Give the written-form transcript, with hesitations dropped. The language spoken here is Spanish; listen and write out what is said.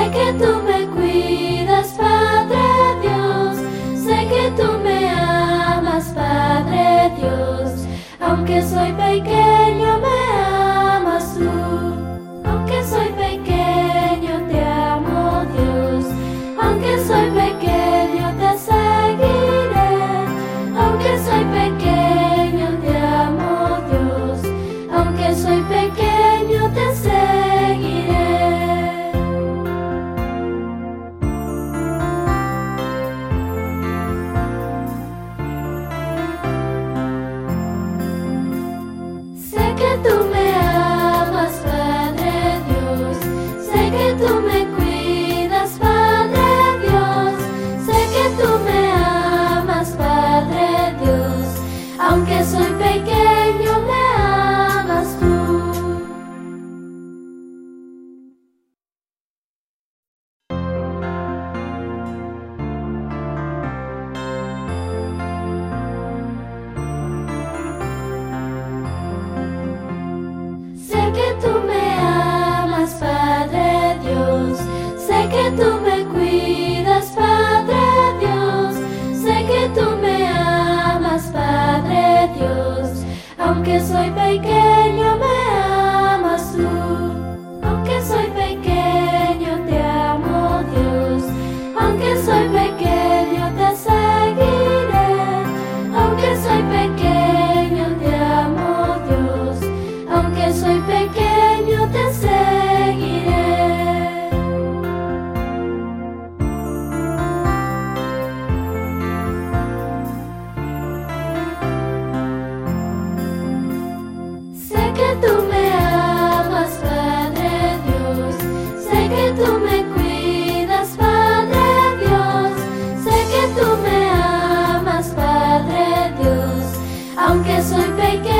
que tú me cuidas, Padre Dios. Sé que tú me amas, Padre Dios. Aunque soy pequeño, me amas tú. Aunque soy pequeño, te amo, Dios. Aunque soy pequeño, te seguiré. Aunque soy pequeño, te amo, Dios. Aunque soy pequeño, te seguiré. Sé que tú me amas, Padre Dios. Sé que tú me cuidas, Padre Dios. Sé que tú me amas, Padre Dios. Aunque soy pequeño, me amas tú. Sé que tú me amas, Padre Dios. Sé que tú me cuidas, Padre Dios. Sé que tú me amas, Padre Dios. Aunque soy pequeño, me amas tú. Aunque soy pequeño, te amo, Dios. Aunque soy pequeño, te seguiré. Aunque soy pequeño, te amo, Dios. Aunque soy pequeño, te seguiré. Sé que tú me amas, Padre Dios. Sé que tú me cuidas, Padre Dios. Sé que tú me amas, Padre Dios. Aunque soy pequeño,